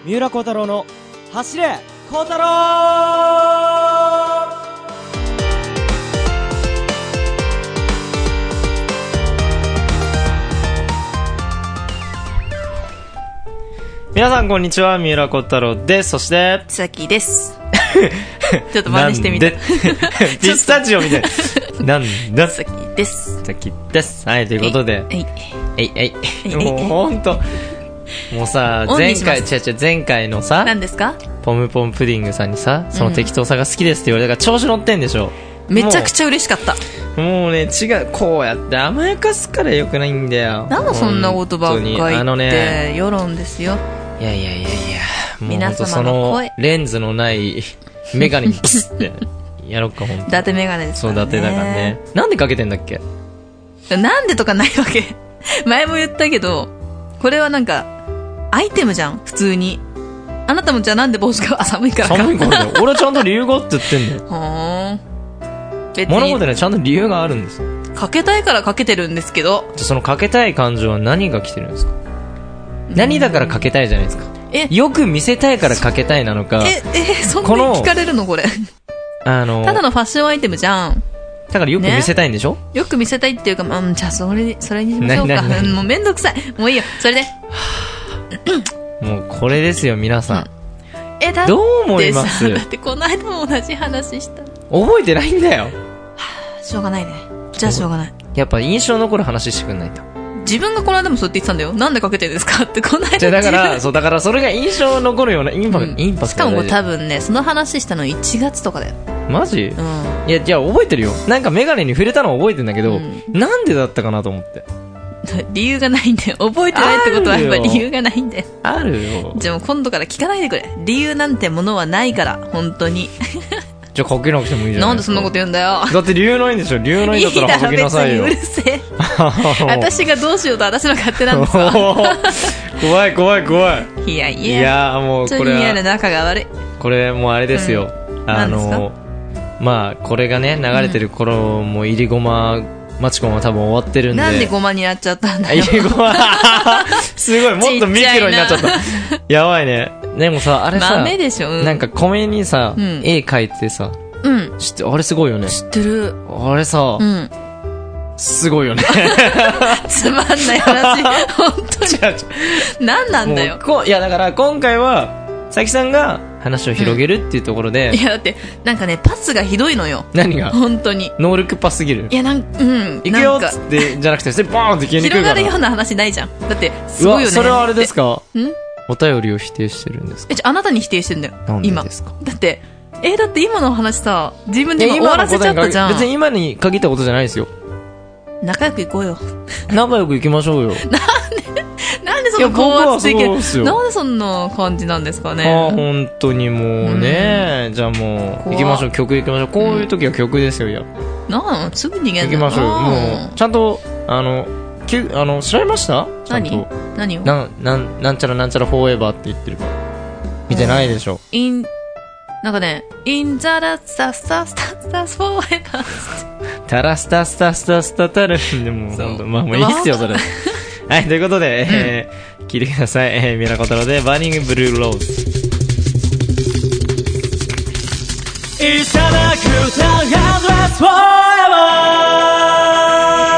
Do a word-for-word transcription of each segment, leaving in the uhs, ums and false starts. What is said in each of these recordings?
三浦孝太郎の走れ孝太郎。皆さんこんにちは、三浦孝太郎です。そしてさきですちょっと真似してみたピスタチオみたいな。なんださきですさきです。はい、ということでえいえいえいえいもうほんともうさ、前回、違う違う、前回のさ、 何ですか？ ポムポムプディングさんにさ、その適当さが好きですって言われたから調子乗ってんでしょ。 めちゃくちゃ嬉しかった。 もうね、違う、こうやって甘やかすから良くないんだよ。 なんだそんなことばっかり言って、 あのね、 世論ですよ。 いやいやいやいや、もう皆様の声、 そのレンズのないメガネにピスってやろうか、ほんと。 伊達メガネですからね。 そう、伊達だからね。なんでかけてんだっけ？ なんでとかないわけ。前も言ったけど、これはなんか、アイテムじゃん、普通に。あなたもじゃあなんで帽子か、あ、寒いからか。 寒いからだよ。俺はちゃんと理由があって言ってんだよ。 はーん。別物事ね、ちゃんと理由があるんですよ。 かけたいからかけてるんですけど。 そのかけたい感情は何が来てるんですか？何だからかけたいじゃないですか。 え、 よく見せたいからかけたいなのか。 え、え、そんなに聞かれるのこれ。 あの、 ただのファッションアイテムじゃん。 だからよく見せたいんでしょ、ね、 よく見せたいっていうか、うん、じゃあそれに、それにしましょうか。もうめんどくさい。もういいよ、それで。 もうこれですよ、皆さん。うん、 え、だってどう思います？ だってこの間も同じ話した。 覚えてないんだよ。はぁ、しょうがないね。じゃあしょうがない。 やっぱ印象残る話してくんないと。 自分がこの間もそうやって言ってたんだよ。なんでかけてるんですかってこの間。 じゃあだから、そう、だからそれが印象残るようなインパクト、うん、インパクト。 しかもこれ多分ね、その話したのいちがつとかだよ。 マジ？ うん。 いや、じゃあ覚えてるよ。なんかメガネに触れたのは覚えてんだけど、うん、なんでだったかなと思って。 理由がないんだよ。覚えてないってことはやっぱ理由がないんだよ。 あるよ。 じゃあもう今度から聞かないでくれ。理由なんてものはないから、本当に。 じゃあかけなくてもいいじゃん。 なんでそんなこと言うんだよ。 だって理由ないんでしょ。理由ないんだったらかけなさいよ。 いいだろ、別にうるせえ。私がどうしようと私の勝手なんですわ。 怖い怖い怖い。 いやいや。 いやもうこれは。 やる仲が悪い。 これもうあれですよ。うん、あの、まあこれがね、流れてる頃も入りごま、マチコンは多分終わってるんで。 なんでごまになっちゃったんだよ。 入りごますごい、もっとミキロになっちゃった。やばいね。でもさ、あれさ、 豆でしょ、うん、 なんか米にさ、うん、絵描いてさ、うん、知ってあれすごいよね。 知ってる。 あれさ、うん、すごいよね。 つまんない話。本当に。違う違う。何なんだよ。 こいやだから今回はさきさんが話を広げるっていうところで、 うん、いやだってなんかねパスがひどいのよ。 何が？ 本当に。 ノールックパスすぎる。 いやなんうん行くよっつってじゃなくてそれバーンって消えにくいから。 広がるような話ないじゃん。だってすごいよね。 それはあれですか？ん？お便りを否定してるんですか？ え、じゃあなたに否定してんだよ。 なんでですか？ 今だってえだって今の話さ自分で今終わらせちゃったじゃん。 別に今に限ったことじゃないですよ。 仲良く行こうよ。 仲良く行きましょうよ。 なんでなんでそんな高圧的な、なんでそんな感じなんですかね。 ああ本当にもうね、うん、じゃあもう行きましょう。曲行きましょう。こういう時は曲ですよ。いやなんすぐ逃げんの。 行きましょう。もうちゃんとあのきゅあの調べました？ 何何をななんなんちゃらなんちゃらフォーエバーって言ってるから見てないでしょ。 インなんかね、インザラスタスタスタスタスフォーエバータラスタスタスタスタタルでも本当まあもういいっすよそれ。はいということで、うんえー、聞いてください。えー、三浦小太郎でバーニングブルーローズ。いただくターゲットレスフォーエバー。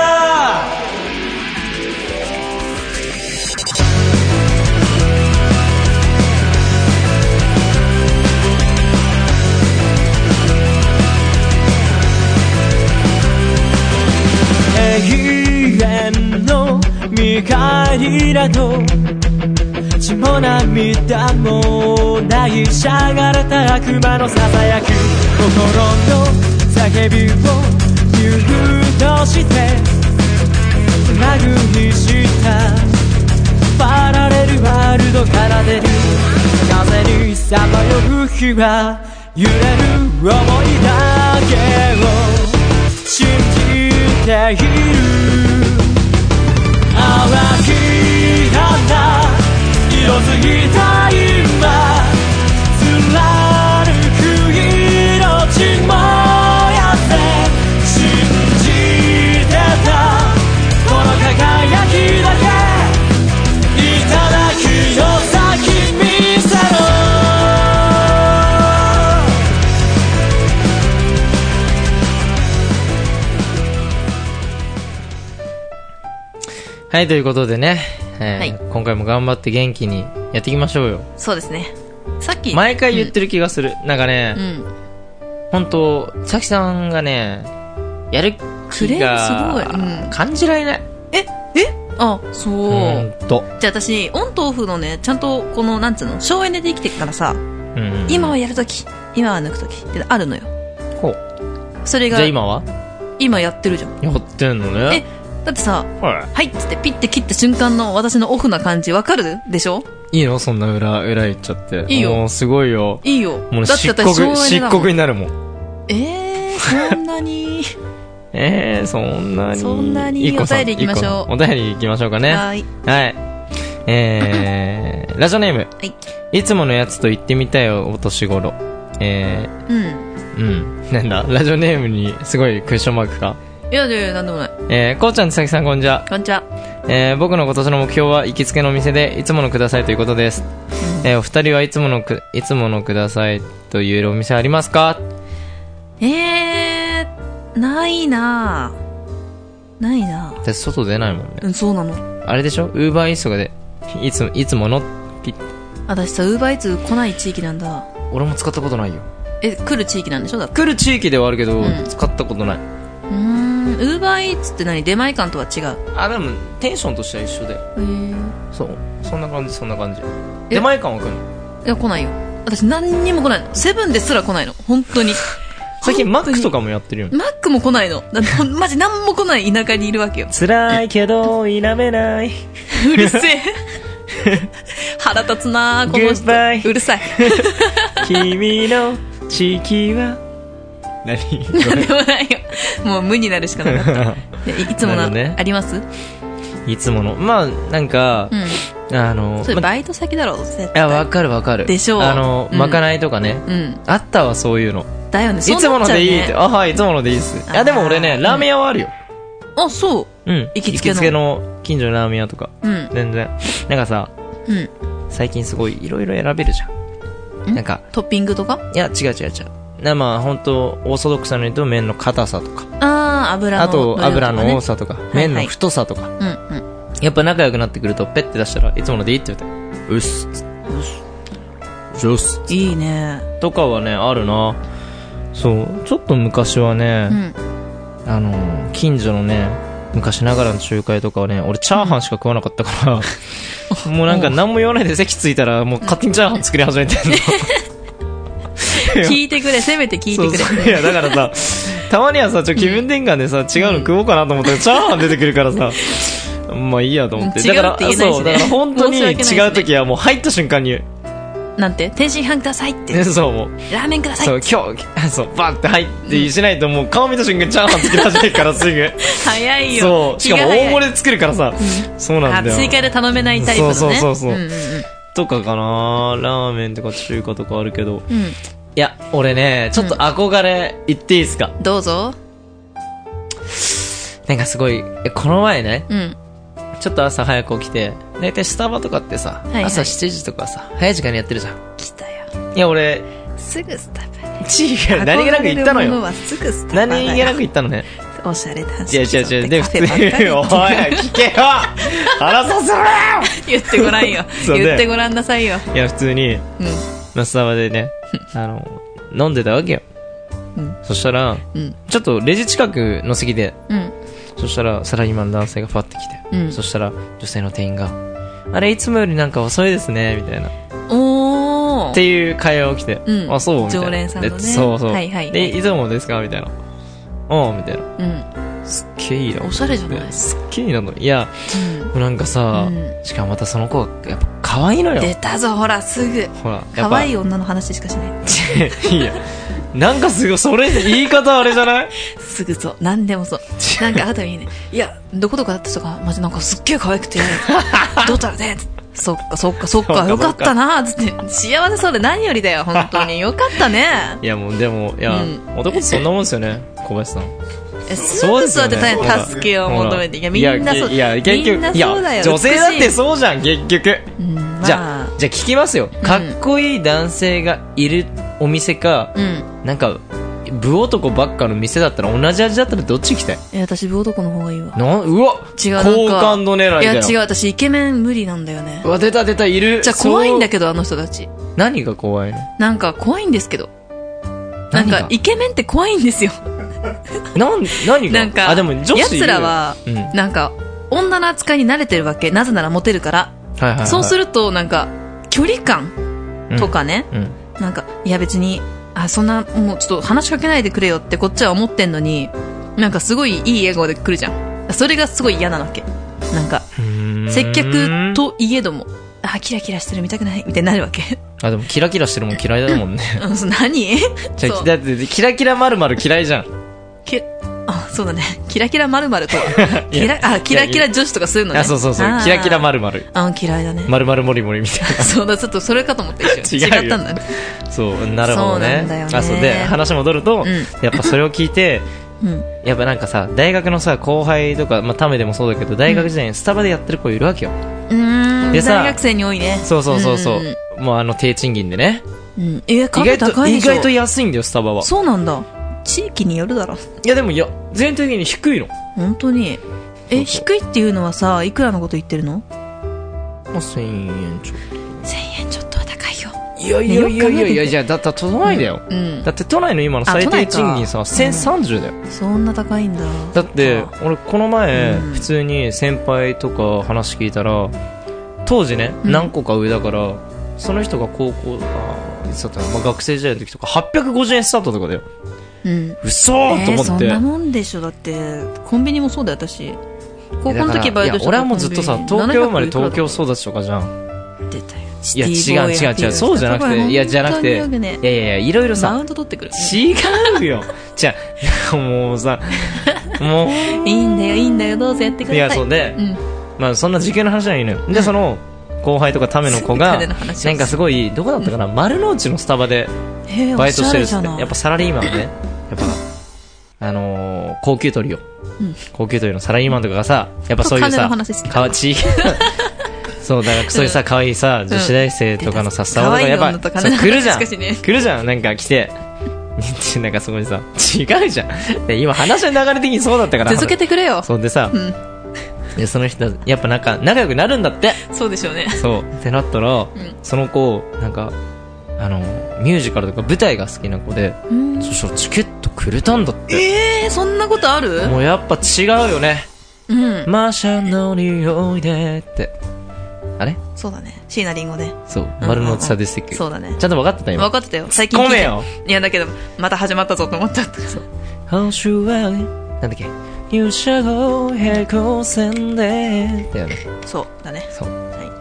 永遠の見返りなど血も涙もないしゃがれた悪魔のささやく心の叫びをミュートしてマグにしたパラレルワールドから出る風にさまよう日は揺れる想いだけを信じている淡き花色づいた今貫く命燃やせ信じてたこの輝きだけいただきよ先見せはい、ということでね、えーはい今回も頑張って元気にやっていきましょうよ。 そうですね。さっき。 毎回言ってる気がする。なんかね、 うん。うん。 ほんと、さきさんがね、やる気が、 クレームすごいうん感じられない。 ええあ、そう。 ほんと。 じゃあ私、オンとオフのね、ちゃんとこの、なんつうの、省エネで生きてるからさ、 うんうん、 今はやるとき、今は抜くときってあるのよ。 ほう。 それが、 じゃあ今は今やってるじゃん。 やってんのね。 え、だってさ、 はい。 はいっつってピッて切った瞬間の私のオフな感じわかるでしょ？ いいのそんな裏、裏言っちゃって。 いいよもうすごいよ。 いいよ。 もうだって漆黒、 私省エネ漆だもん。 黒になるもん。 えー、そんなに。 えー、そんなに。 そんなにいっこさんお便り行きましょういっこお便り行きましょうかね。 はーい。 はい。えー、ラジオネーム。 はい。 いつものやつと言ってみたよ、お年頃。えうん。 ー、うん。なんだラジオネームにすごいクエスチョンマークか。 いやいやいや、なんでもない。 えー、こうちゃんとさきさんこんにちは。 こんにちは。 えー、僕の今年の目標は行きつけのお店でいつものくださいということです。えー、お二人はいつものく、いつものくださいと言えるお店ありますか？ えー、ないなぁ。ないなぁ。 私外出ないもんね。 うん、そうなの。 あれでしょウーバーイーツとかで、いつも、いつものピッ、 私さ、ウーバーイーツ来ない地域なんだ。 俺も使ったことないよ。 え、来る地域なんでしょだって。 来る地域ではあるけど、 うん使ったことない。 うーん、ウーバーイーツって何？出前館とは違う。 あ、でも、テンションとしては一緒で。 へー。 そう。そんな感じ、そんな感じ。 え出前館は来るの？ いや、来ないよ。私何にも来ないの。セブンですら来ないの。本当に。 最近マックとか。 かもやってるよね。 マックも来ないの。だってほんマジ何も来ない田舎にいるわけよ。 辛いけど、否めない。 うるせえ。腹立つなぁ、この人。 Goodbye うるさい。 君の地域は、何なんでもないよ。もう無になるしかなかった。いいつもの、 なるほどねあります？ いつもの。まあ、なんか、 うん。 あの、まそれバイト先だろ、絶対。 いや、わかるわかる。 でしょうあの、 うんまかないとかね。 うん。 あったわ、そういうの。 だよね、 いつものでいいって。 そうなっちゃうね。 あ、はい、いつものでいいっす。いや、でも俺ね、 あーラーメン屋はあるよ。 あ、そう。 うん。 行きつけのの近所のラーメン屋とか。 うん。 全然。なんかさ、 うん。 最近すごいいろいろ選べるじゃん。 んなんか、 トッピングとか？ いや、違う違う違う。なまあ、ほんと、オーソドックスなのにと麺の硬さとか。 あー、油の。 あと、油の多さ。 さとか。 い麺の太さとか。 うん、うん。 やっぱ仲良くなってくると、ペッて出したらいつものでいいって言うて。うっす。うっす。 いいね。 とかはね、あるな。そう。ちょっと昔はね、 うん。 あのー、近所のね、昔ながらの中華屋とかはね、俺チャーハンしか食わなかったから、もうなんか何も言わないで席ついたら、もう勝手にチャーハン作り始めてんの。 聞いてくれ、せめて聞いてくれ。 そうそういや、だからさ、たまにはさ、ちょ、気分転換でさ、違うの食おうかなと思ったら、チャーハン出てくるからさ、まあいいやと思って。 違うだから、 って言えないしねそう、だから本当に申し訳ないですね違う時はもう入った瞬間に、 なんて天津飯くださいって。 そう、もう、 ラーメンくださいそう、今日、そう、バンって入ってしないと、もう顔見た瞬間にチャーハン作り始めるからすぐ。 早いよ。 そう、しかも大盛りりで作るからさ、そうなんだよ。 追加で頼めないタイプのね。 そうそうそうそううんうんとかかなラーメンとか中華とかあるけど。 うん。うん。 いや、俺ね、ちょっと憧れ言っていいですか、 どうぞ。 なんかすごい、えこの前ね、 うん。 ちょっと朝早く起きて、だいたいスタバとかってさ、 いはい朝しちじとかさ、早い時間にやってるじゃん。 来たよ。 いや、俺、 すぐスタバで。 ちが何気なく言ったのよ。 憧れるものはすぐスタバだよ。 何気なく言ったのね。 おしゃれだいや、違う違う。で、普通に、おい、聞けよ話させろよ言ってごらんよ。 そうね言ってごらんなさいよ。 いや、普通に、 うん。 まあスタバでね、あの、飲んでたわけよ。 うん。 そしたら、 うん。 ちょっとレジ近くの席で、 うん。 そしたらサラリーマンの男性がファってきて、 うんそしたら女性の店員が、あれいつもよりなんか遅いですね、みたいな。 おー。 っていう会話が起きて、 うんあ、そうみたいな。 常連さんのねでそうそう。 はいはいはいで、いつもですかみたいな。おうみたいな。 うん。 すっげえいいな。 おしゃれじゃないすっげえいいなと。いや、 うん。 なんかさ、 うんしかもまたその子が、やっぱ可愛いのよ。 出たぞ、ほら、すぐ。 ほら、やっ可ぱ。 愛い女の話しかしない。 いや、なんかすごい、それ、言い方あれじゃないすぐそう。なんでもそう。なんか後にね、いや、どこどこだった人が、マジなんかすっげえ可愛くて、どうだろうね。そっかそっかそっか、 そうかよかったなつって。幸せそうで何よりだよ、本当に。よかったね。 いや、もう、でも、いや、 うん男ってそんなもんですよね、小林さん。 えすぐそうやってそうですよね助けを求めて。いや、みんなそう。 いや、いや結局、 みんなそうだよ。 いや、女性だって美しいそうじゃん、結局。 うん、 じゃまあ、じゃあ聞きますよ。かっこいい男性がいるお店か、 うん。 なんか、 部男ばっかの店だったら同じ味だったらどっち行きたい？ え、私部男の方がいいわ。 な、うわ違う、なんか好感度狙いだよ。 いや違う、私イケメン無理なんだよね。 うわ、出た出た、いる。 じゃあ怖いんだけけど、あの人たち。 何が怖いの？ なんか怖いんですけど。なん何がかイケメンって怖いんですよ。 なん、何が？ なんか、 あ、でも女子いるよ。 奴らは、 うん、 なんか、女の扱いに慣れてるわけ。なぜならモテるから。 はいはいはい、 そうすると、なんか、距離感とかね、 うんうん、 なんか、いや別に、あ、そんな、もうちょっと話しかけないでくれよってこっちは思ってんのに、なんかすごいいい笑顔で来るじゃん。それがすごい嫌なわけ。なんか、接客といえども、あ、キラキラしてる見たくないみたいになるわけ。 あ、でもキラキラしてるもん嫌いだもんね。 うん、何じゃだってキラキラ丸々嫌いじゃん。 きあ、そうだね。キラキラ丸々とは。キラ、あ、キラキラ女子とかするのね。 あ、そうそうそう。キラキラ丸々。 あ、嫌いだね。 丸々モリモリみたいな。 そうだ、ちょっとそれかと思った一緒。違ったんだね。 そう、なるほどね。 そうなんだよね。 あ、そうで、話戻ると、うん、やっぱそれを聞いて、 うん、 やっぱなんかさ、大学のさ、後輩とか、まあ、ためでもそうだけど、大学時代にスタバでやってる子いるわけよ。 うーん、でさ、大学生に多いね。 そうそうそうそう。うん、もうあの、低賃金でね。 うん。え、カフェ高いでしょ。 意外と安いんだよ、スタバは。 そうなんだ。地域によるだろ。 いやでも、いや、全体的に低いの。 本当に。え、低いっていうのはさ、いくらのこと言ってるの？ まあ、せんえんちょっと。 せんえんちょっとは高いよ。 いやいやいやいやいや、じゃあ、だったら都内だよ。 うん。 だって都内の今の最低賃金さ、せんさんじゅうだよ。 そんな高いんだ。 だって、俺この前、普通に先輩とか話聞いたら、当時ね、何個か上だから、その人が高校、あ、いつだったの、まあ、学生時代の時とか、はっぴゃくごじゅうえんスタートとかだよ。 うん。 嘘ーと思って。 そんなもんでしょ。だって、コンビニもそうだよ、私。高校の時バイトした。 俺はもうずっとさ、東京生まれ東京育ちとかじゃん。 出たよ。 いや、違う違う違う、そうじゃなくて、いや、じゃなくて、いやいやいや、いろいろさ、 マウント取ってくる。 違うよ。じゃあ、もうさ、もう。 いいんだよ、いいんだよ、どうぞやってください。 いや、そうで、うん、まあ、そんな時給の話はいいのよ。で、その、後輩とかための子が、なんかすごい、どこだったかな、丸の内のスタバで、バイトしてるっつって、やっぱサラリーマンね、やっぱ、あのー、高級取りよ。うん、高級取りのサラリーマンとかがさ、やっぱそういうさ、かわち、そう、だからそういうさ、可愛いさ、女子大生とかのさ、スタバとかやっぱ、来るじゃん。来るじゃん、なんか来て。なんかすごいさ、違うじゃん。今話の流れ的にそうだったから。 続けてくれよ。 そうでさ、で、その人、やっぱなんか仲良くなるんだって。 そうでしょうね。 そう。ってなったら、その子、なんか、あの、ミュージカルとか舞台が好きな子で、そしたらチケットくれたんだって。 えー、そんなことある？ もうやっぱ違うよね。 うん。 マーシャの匂いでって。あれ？ そうだね。椎名林檎で。 そう。丸の内サディスティック。 そうだね。 ちゃんと分かってた今。 分かってたよ。最近。 ごめんよ。 いや、だけど、また始まったぞと思っちゃった。そう。 星は、なんだっけ？入社後平行線で。だよね。 そうだね。 そう。はい。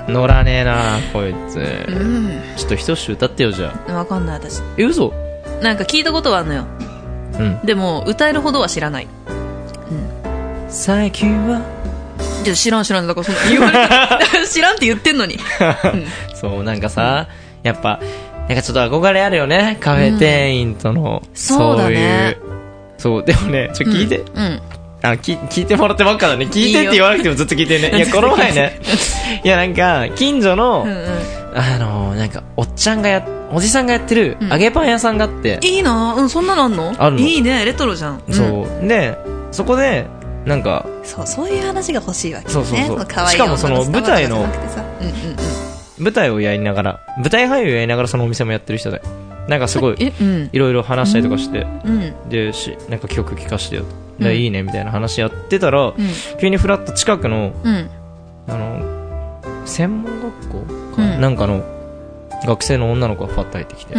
乗らねえなこいつ。うん。ちょっと一節歌ってよ、じゃあ。 わかんない、私。 え、嘘？ なんか聞いたことはあるのよ。うん。でも、歌えるほどは知らない。 うん。最近はじゃ知らん知らん。だからそんな言われた。知らんって言ってんのに。 うん、そう、なんかさ、うん、やっぱ、なんかちょっと憧れあるよね。カフェ店員との。うん、 そうだね。 そう、でもね、ちょ、聞いて。うん。うんあ聞、聞いてもらってばっかだね。聞いてって言わなくてもずっと聞いてね。いや、この前ね。いや、なんか、近所の、うんうん、あのー、なんか、おっちゃんがや、おじさんがやってる、揚げパン屋さんがあって。 いいなうん、そんなのあんの？ あるの。 いいね、レトロじゃん。 そう。で、そこで、なんか、 そう、そういう話が欲しいわけね。 そうそうそう。 かわいいしかもその舞台の、舞台をやりながら、舞台俳優をやりながらそのお店もやってる人で。なんかすごい、うん、いろいろ話したりとかして、うん、でしなんか曲聴かしてよと、うん、でいいねみたいな話やってたら、うん、急にフラッと近くの、うん、あの専門学校か、うん、なんかの学生の女の子がファッと入ってきて、うん、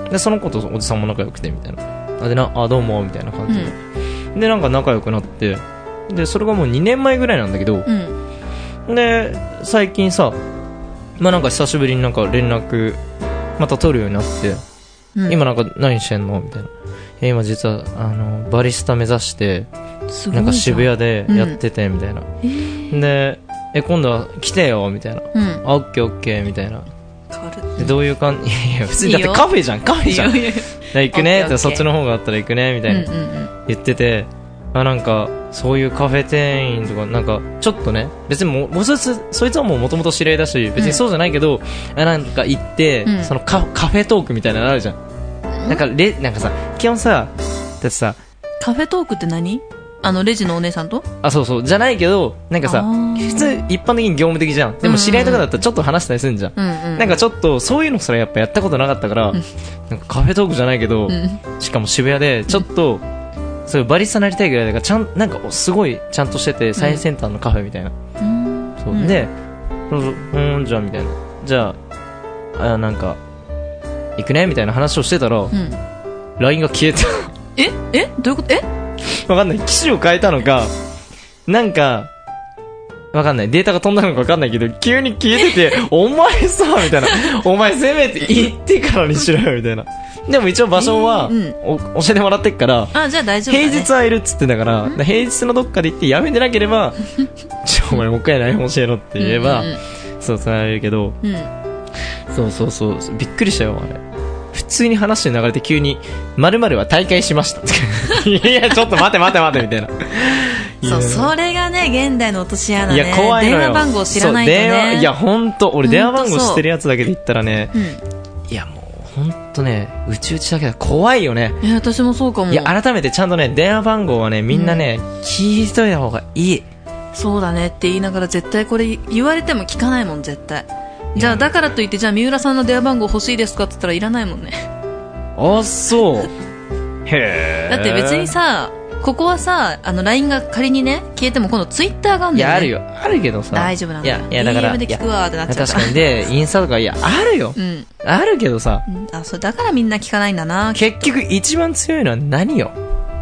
でその子とおじさんも仲良くてみたいなあでなあどうもみたいな感じで、うん、でなんか仲良くなってでそれがもうにねんまえぐらいなんだけど、うん、で最近さまあなんか久しぶりになんか連絡また取るようになってうん、今なんか何してんのみたいな。今実はあのバリスタ目指してなんか渋谷でやっててみたいな。うん、でえ今度は来てよみたいな。うん、あオッケーオッケーみたいな。でどういう感じ？いや普通にだってカフェじゃんカフェじゃん。いいよいいよ行くねってそっちの方があったら行くねみたいな、うんうんうん、言ってて。あなんかそういうカフェ店員とかなんかちょっとね別にももうそいつそいつはもう元々知り合いだし別にそうじゃないけど、うん、なんか行って、うん、その カ, カフェトークみたいなのあるじゃん。 なんかレなんかさ基本さだってさカフェトークって何？あのレジのお姉さんと？ あ、そうそうじゃないけどなんかさ普通一般的に業務的じゃん。でも知り合いとかだったらちょっと話したりするんじゃん、うんうん、なんかちょっとそういうのすらやっぱやったことなかったから、うん、なんかカフェトークじゃないけど、うん、しかも渋谷でちょっと、うん、そういうバリスタになりたいぐらいだからちゃんなんかすごいちゃんとしてて最先端のカフェみたいな、うん、そう、うん、でそうそううんじゃあみたいなじゃああなんか行くねみたいな話をしてたら、うん、ライン が消えたええどういうこと？えわかんない。機種を変えたのか、なんか、わかんない。データが飛んだのかわかんないけど、急に消えてて、お前さ、みたいな。お前せめて行ってからにしろよ、みたいな。でも一応場所は、えーうん、教えてもらってっから、 あ、じゃあ大丈夫だね。 平日はいるっつってんだから、平日のどっかで行ってやめてなければ、ちょ、お前もう一回ライン教えろって言えば、うんうんうん、そう伝えられるけど、うん、そうそうそう、びっくりしたよ、あれ。普通に話して流れて急に〇〇は大会しましたいやちょっと待て待て待てみたいなそうそれがね現代の落とし穴ね。いや怖いのよ。電話番号知らないとね。電話いや本当俺電話番号知ってるやつだけで言ったらね、うん、いやもう本当ねうちうちだけだ怖いよね。 いや私もそうかも。 いや改めてちゃんとね電話番号はねみんなね、うん、聞いといた方がいい。 そうだねって言いながら絶対これ言われても聞かないもん絶対。じゃあだからといってじゃあ三浦さんの電話番号欲しいですかって言ったらいらないもんね。 あそうへえ。 だって別にさここはさあの ライン が仮にね消えても今度ツイッターがあるんだよね。 いやあるよあるけどさ大丈夫なんだよ。 いやいやだからディーエム で聞くわってなっちゃうから。 確かにでインスタとかいやあるよ、うん、あるけどさ、 うん、あそうだからみんな聞かないんだな。 結局一番強いのは何よ。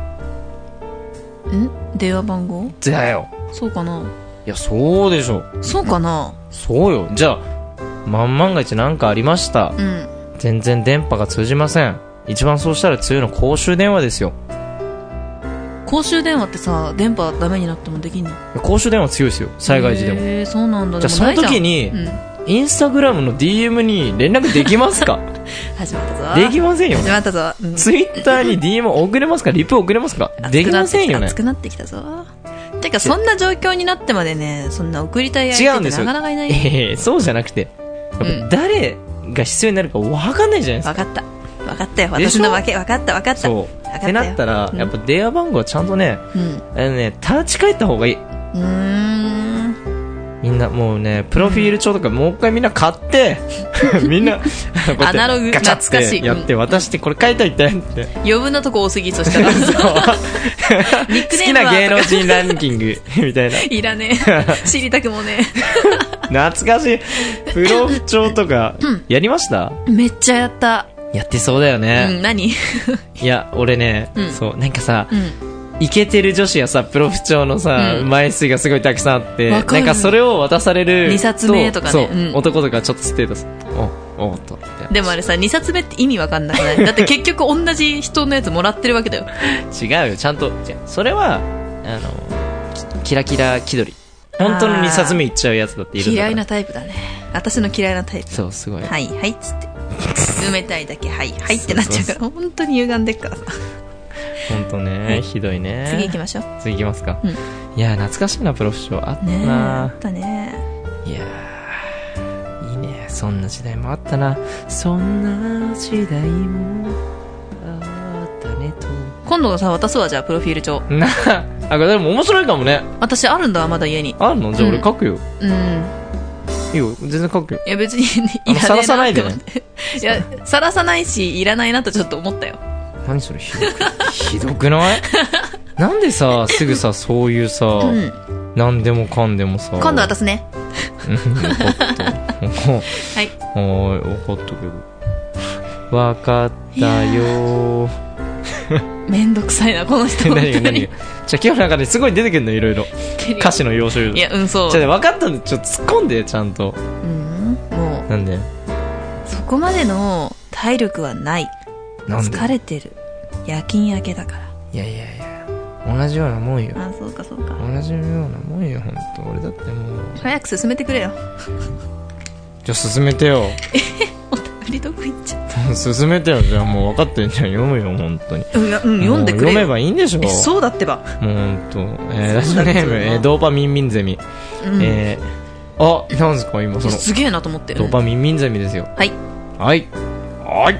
ん電話番号だよ。 そうかな。 いやそうでしょ。 そうかな。 そうよ。じゃあ万万が一何かありました、うん、全然電波が通じません。一番そうしたら強いの公衆電話ですよ。 公衆電話ってさ電波ダメになってもできんの？ 公衆電話強いですよ災害時でも。 へーそうなんだ。 じゃあその時に、うん、インスタグラムの ディーエム に連絡できますか始まったぞ。 できませんよね。 始まったぞ、うん、 ツイッターに ディーエム 送れますかリプ送れますかできませんよね。 熱くなってきたぞ。てかそんな状況になってまでねそんな送りたい相手ってなかなかいない。 えー、そうじゃなくて誰が必要になるか分かんないじゃないですか。 分かった分かったよ私のわけ分かった分かった。 そうってなったら、うん、やっぱ電話番号はちゃんとね、うん、あのね立ち返った方がいい。うーんみんなもうねプロフィール帳とかもう一回みんな買ってみんなアナログガチャってやって渡してこれ書いといてって余分なとこ多すぎそしたらニックネームは好きな芸能人ランキングみたいな。 いらねえ知りたくもね懐かしいプロフ帳とかやりました？ めっちゃやった。 やってそうだよね、 うん、何いや俺ね、うん、そうなんかさ、うんイケてる女子やさプロフ帳のさ、うん、枚数がすごいたくさんあってなんかそれを渡されるにさつめとかねそう、うん、男とかちょっとステータスおおっとでもあれさにさつめって意味わかんなくないだって結局同じ人のやつもらってるわけだよ。 違うよちゃんとそれはあのキラキラ気取り本当のにさつめいっちゃうやつだっているんだから。 嫌いなタイプだね私の嫌いなタイプ。 そうすごいはいはいっつって埋めたいだけはいはいってなっちゃうから本当に歪んでっからさ本当ね、はい、ひどいね。 次行きましょう。 次行きますか、うん、いや懐かしいなプロフ賞あったな、 ね、あったね。 いやいいねそんな時代もあったな。そんな時代もあったねと。 今度さ渡すわじゃあプロフィール帳なあでも面白いかもね。 私あるんだまだ家に。 あるの？じゃあ俺書くよ。 うん、うんいいよ全然書くよ。 いや別にいらさらさないでねいやさらさないしいらないなとちょっと思ったよ。 何それひどくひどくないなんでさすぐさそういうさ、うん、何でもかんでもさ今度渡すね分かったはいはい分かったけど分かったよめんどくさいなこの人。 何が何がじゃあ今日なんかねすごい出てくるのいろいろ歌詞の要所。いやうんそうじゃあ分かったんでちょっと突っ込んでちゃんと。 うんもうなんでそこまでの体力はない。 なんで疲れてる夜勤明けだから。 いやいやいや同じようなもんよ。 あそうかそうか同じようなもんよ本当俺だってもう早く進めてくれよじゃあ進めてよお便りどこ行っちゃった進めてよじゃあもう分かってんじゃん読むよ本当に。 うん、うん、読んでくれよ。 読めばいいんでしょ。 えそうだってばもう本当えー、ラジオネーム、えー、ドーパミンミンゼミ、うん、えー、あなんですか今そのすげえなと思ってドーパミンミンゼミですよ。 はいはいはい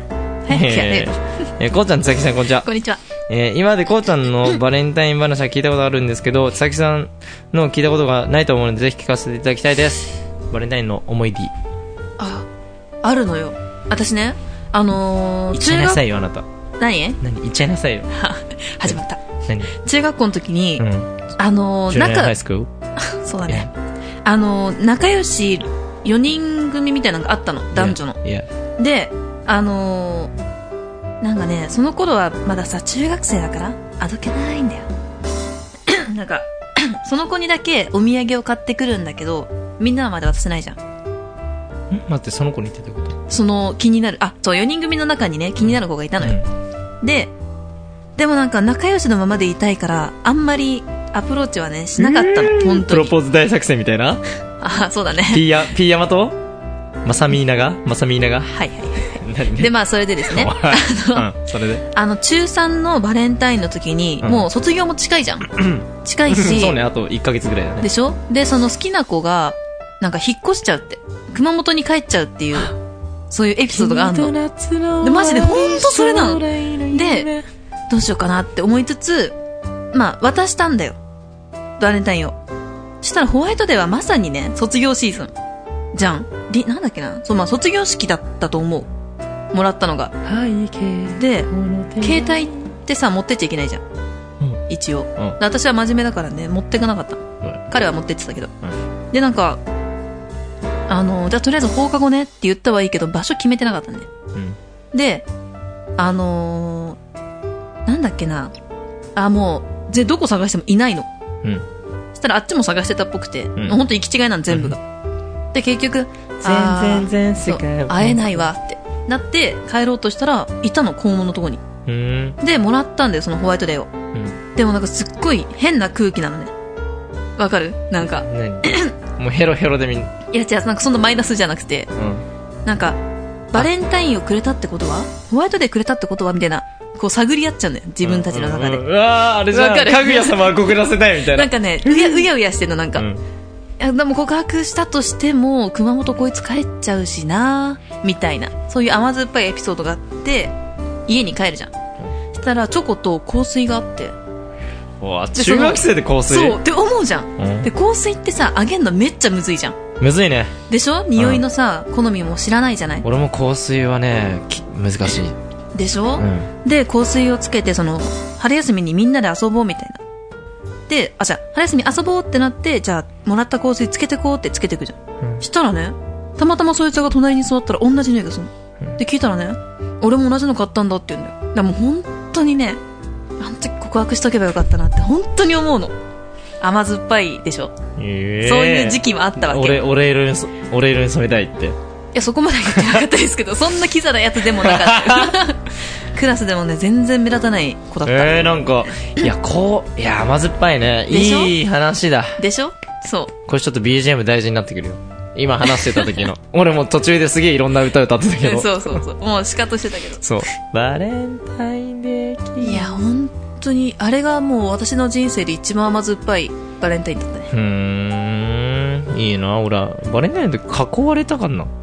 早くやれよ。 えー、こうちゃん、つさきさん、こんにちは。 こんにちは。 えー、今までこうちゃんのバレンタイン話は聞いたことあるんですけど、つさきさんの聞いたことがないと思うので、ぜひ聞かせていただきたいです。バレンタインの思い出。 あ、あるのよ。私ね、あのー、 言っちゃいなさいよ、あなた。 何何言っちゃいなさいよ。 始まった。 何中学校の時に、うん、あのー、 仲、 そうだね。あのー、仲良しよにん組みたいなのがあったの、男女の。 Yeah, yeah. で、あのー、なんかね、その頃はまださ、中学生だから、あどけないんだよ。なんか、その子にだけお土産を買ってくるんだけど、みんなはまで渡せないじゃん。 ん待って、その子に言ってたこと？ その気になる、あ、そう、よにん組の中にね、気になる子がいたのよ。うん、で、でもなんか仲良しのままでいたいから、あんまりアプローチはね、しなかったの、本当に。 プロポーズ大作戦みたいな？ あ、そうだね。 ピーヤ、ピーヤマとマサミーナがマサミーナがはいはいはい。で、まあ、それでですね。あの、 うん、それで。 あの、中さんのバレンタインの時に、うん、もう卒業も近いじゃん。近いし。 そうね、あといっかげつぐらいだね。 でしょ？で、その好きな子が、なんか引っ越しちゃうって。熊本に帰っちゃうっていう、そういうエピソードがあるの。で、マジでほんとそれなの。で、どうしようかなって思いつつ、まあ、渡したんだよ。バレンタインを。そしたらホワイトデーはまさにね、卒業シーズン。じゃん。り、なんだっけな。そう、まあ、卒業式だったと思う。もらったのが。で、携帯ってさ、持ってっちゃいけないじゃん。うん、一応、うん。私は真面目だからね、持ってかなかった。うん、彼は持ってってたけど。うん、で、なんか、あの、じゃあとりあえず放課後ねって言ったはいいけど、場所決めてなかったね。うん、で、あのー、なんだっけな。あ、もう、ぜ、どこ探してもいないの。うん。そしたらあっちも探してたっぽくて、うん、ほんと行き違いなの全部が。うん、で、結局、 全然全世界会えないわってなって帰ろうとしたら、いたの、校門のとこに。うん、で、もらったんだよ、そのホワイトデーを。うん、でもなんかすっごい変な空気なのね。わかる？なんか。 何もうヘロヘロでみんな。 いや違う、なんかそんなマイナスじゃなくて、うん、なんか、バレンタインをくれたってことはホワイトデーくれたってことはみたいな、こう探り合っちゃうんだよ、自分たちの中で。 うんうんうん、うわー、あれじゃん、かぐや様は告らせたいみたいな。 なんかね、うやうやうやしてんの、なんか。うん、いやでも告白したとしても、熊本こいつ帰っちゃうしなみたいな、そういう甘酸っぱいエピソードがあって、家に帰るじゃん。そしたらチョコと香水があって、 わ中学生で香水？ そうって思うじゃん、うん、で香水ってさ、あげんのめっちゃむずいじゃん。 むずいね。 でしょ？匂いのさ、うん、好みも知らないじゃない。 俺も香水はね、難しいでしょ、うん、で香水をつけて、その春休みにみんなで遊ぼうみたいな。で、あ、じゃあ春休み遊ぼうってなって、じゃあもらった香水つけてこうってつけていくじゃん、うん、したらね、たまたまそいつが隣に座ったら同じ匂いがするの、うん、で聞いたらね、俺も同じの買ったんだって言うんだよ。だからもう本当にね、あの時告白しとけばよかったなって本当に思うの。甘酸っぱいでしょ、えー、そういう時期もあったわけ。 俺、俺色に、俺色に染めたいって。いや、そこまで言ってなかったですけど、そんなキザなやつでもなかったクラスでもね、全然目立たない子だった。 えー、なんか、いや、こう、いや、甘酸っぱいね。いい話だ。 でしょ？そう。 これちょっと ビージーエム 大事になってくるよ。今話してた時の。俺も途中ですげえいろんな歌歌ってたけど。 そうそうそう。もうシカトしてたけど。 そう。バレンタインデー。 いや、ほん本当にあれがもう私の人生で一番甘酸っぱいバレンタインだったね。 うーん、いいな。俺バレンタインで囲われたかな。ん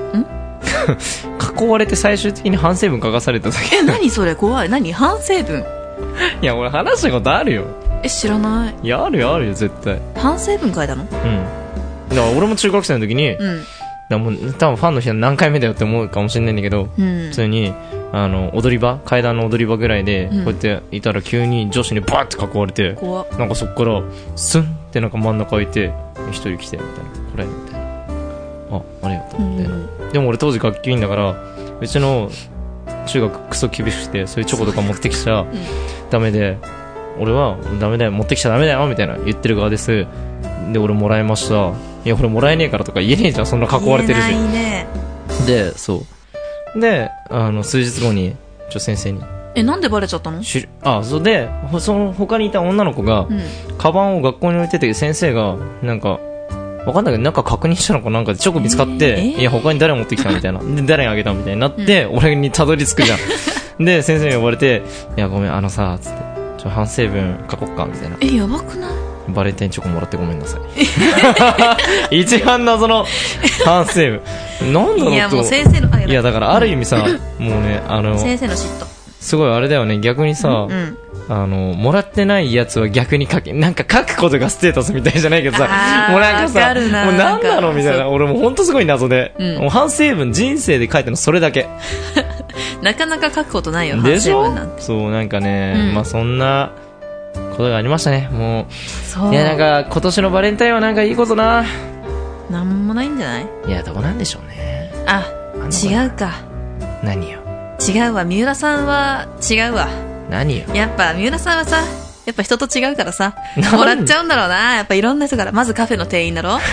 囲われて最終的に反省文書かされただけ。 え、何それ怖い。何反省文？ いや、俺話したことあるよ。 え、知らない。 いや、あるよあるよ絶対。 反省文書いたの？うん。 だから俺も中学生の時に、うん、だもう多分ファンの人は何回目だよって思うかもしれないんだけど、うん、普通にあの踊り場、階段の踊り場ぐらいで、うん、こうやっていたら急に女子にバーって囲われて、なんかそっからスンってなんか真ん中置いて一人来てみたいな、これみたいな、あ、ありがとうみたいな、うん、でも俺当時学級委員だから、うちの中学クソ厳しくて、そういうチョコとか持ってきちゃダメで、俺はダメだよ、持ってきちゃダメだよみたいな言ってる側です。で俺もらいました。いや俺もらえねえからとか言えねえじゃん、そんな囲われてるし。 言えないね。 で、そうで、あの数日後にちょ先生に、 え、なんでバレちゃったの？ しあ、そうで、その他にいた女の子が、うん、カバンを学校に置いてて、先生がなんかわかんないけど、なんか確認したのかなんかでチョコ見つかって、えーえー、いや他に誰持ってきたみたいなで誰にあげたみたいになって、うん、俺にたどり着くじゃんで先生に呼ばれて、いやごめん、あのさつって、ちょ反省文書こっかみたいな。 え、やばくない？ バレンタインチョコもらってごめんなさい一番謎の反省文なんだろうと。 いやもう先生の、あ、やいやだからある意味さもうねあの先生の嫉妬すごいあれだよね逆にさ、うんうんあのもらってないやつは逆に書けなんか書くことがステータスみたいじゃないけどさもうなんかさなもう何なのみたいな俺も本当すごい謎で、うん、もう反省文人生で書いてるのそれだけなかなか書くことないよ反省文なんてそうなんかね、うん、まあそんなことがありましたねもうそういやなんか今年のバレンタインはなんかいいことななんもないんじゃないいやどうなんでしょうねあ違うか何よ違うわ三浦さんは違うわ何よやっぱ三浦さんはさやっぱ人と違うからさもらっちゃうんだろうなやっぱいろんな人からまずカフェの店員だろ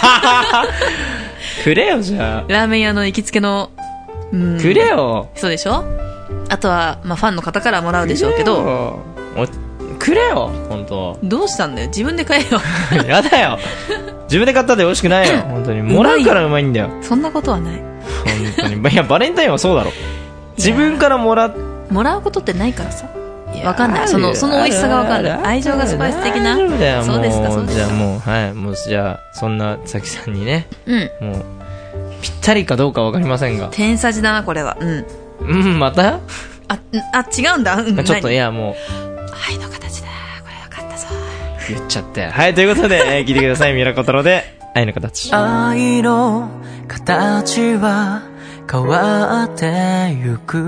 くれよじゃあラーメン屋の行きつけのうんくれよそうでしょあとは、まあ、ファンの方からもらうでしょうけどくれよ本当どうしたんだよ自分で買えよやだよ自分で買ったって美味しくないよ本当にもらうからうまいんだよそんなことはない本当にいやバレンタインはそうだろ自分からもらってもらうことってないからさわかんないそのその美味しさがわかんない愛情がスパイス的なそうですかそうですかじゃあもうはいもうじゃあそんなさきさんにね、うん、もうぴったりかどうかわかりませんが天さじだなこれはうんうんまたああ違うんだ、うん、 ちょっといやもう愛の形だこれわかったぞ言っちゃってはいということで、えー、聞いてください三浦小太郎で愛の形愛の形は変わってゆく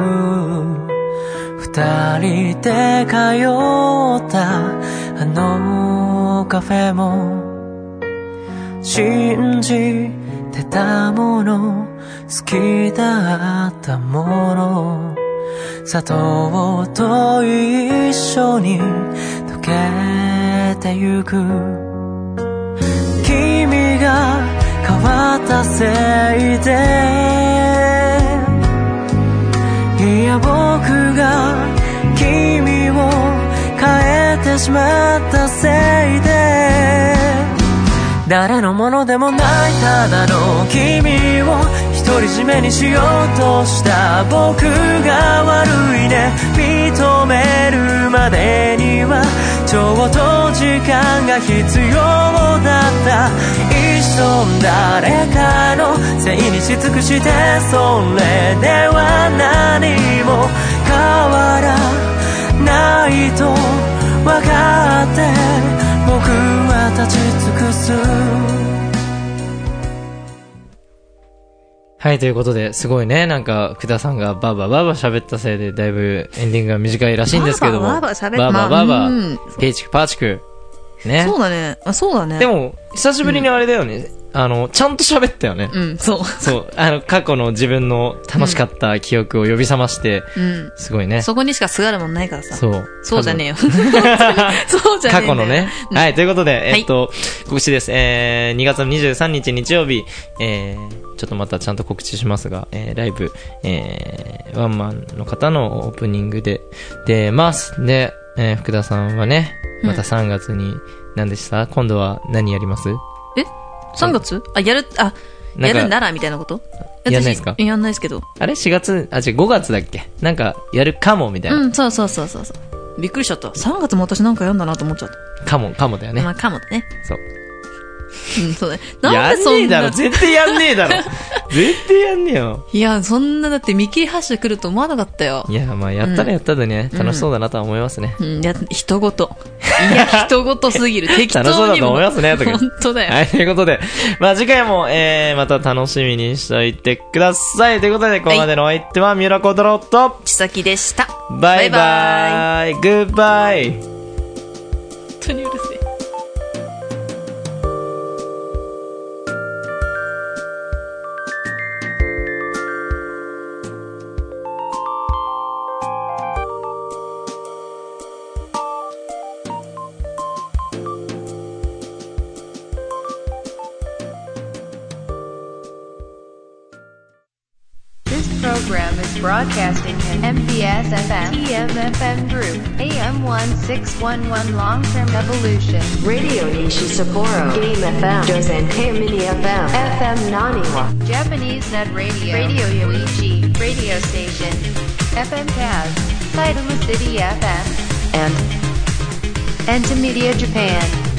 二人で通ったあのカフェも信じてたもの好きだったもの砂糖と一緒に溶けてゆく君が変わったせいでいや僕が君を変えてしまったせいで誰のものでもないただの君を独り占めにしようとした僕が悪いね認めるまでにはちょうど時間が必要だった一生誰かのせいにし尽くしてそれでは何も変わらないと分かって僕は立ち尽くすはいということですごいねなんか福田さんがバーバーバーバー喋ったせいでだいぶエンディングが短いらしいんですけどもバーバー喋ったバーバーバーバーゲイチクパーチクねそうだねあそうだねでも久しぶりにあれだよね、うんあの、ちゃんと喋ったよね。 うん、そう。 そう。あの、過去の自分の楽しかった記憶を呼び覚まして、うん。すごいね。 そこにしかすがるもんないからさ。 そう。 そうじゃねえよ。そうじゃねえ。 過去のね。はい、ということで、えっと、告知です。えー、にがつのにじゅうさんにち日曜日、えー、ちょっとまたちゃんと告知しますが、えー、ライブ、えー、ワンマンの方のオープニングで出ます。で、えー、福田さんはね、またさんがつに、何でした？今度は何やります？ えさんがつあ、やる、あ、やるんならみたいなこと？ やんないですか？ やんないですけど。 あれ ?しがつ、あ、違う、ごがつだっけ？なんか、やるかも、みたいな。 うん、そうそうそうそうそう。びっくりしちゃった。さんがつも私なんかやんだなと思っちゃった。 かも、かもだよね。 まあ、かもだね。 そう。 うん、そうだね。なんでそんな。 やんねえだろ、絶対やんねえだろ。絶対やんねえよ。 いや、そんな、だって見切り発車来ると思わなかったよ。 いや、まあ、やったらやったでね、うん、楽しそうだなとは思いますね。 うん、や、人ごと。いや、人ごとすぎる。適当にも。 楽しそうだと思いますね、とか。 本当だよ。 はい、ということで、まあ次回も、えー、また楽しみにしておいてください。ということで、ここまでのお相手は、三浦小太郎と、 ちさきでした。 バイバイ。グッバイ。 本当にうるせえ。 Program is broadcasting in エムビーエス エフエムT M F M Group エーエムせんろくひゃくじゅういち Long-Term Evolution Radio Nishi Sapporo Game エフエム Dozen K Mini エフエム エフエム Naniwa Japanese Net Radio Radio Yoichi Radio Station エフエム Kaz Saitama City エフエム and Entimedia Japan